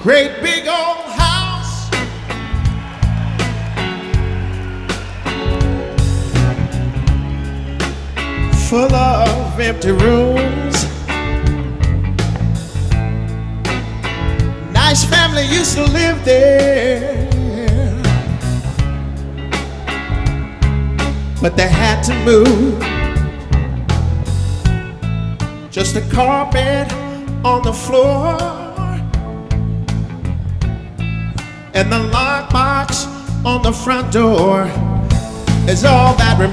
great big old house. Full of empty rooms. Nice family used to live there, but they had to move. Just a carpet on the floor and the lockbox on the front door is all that remains.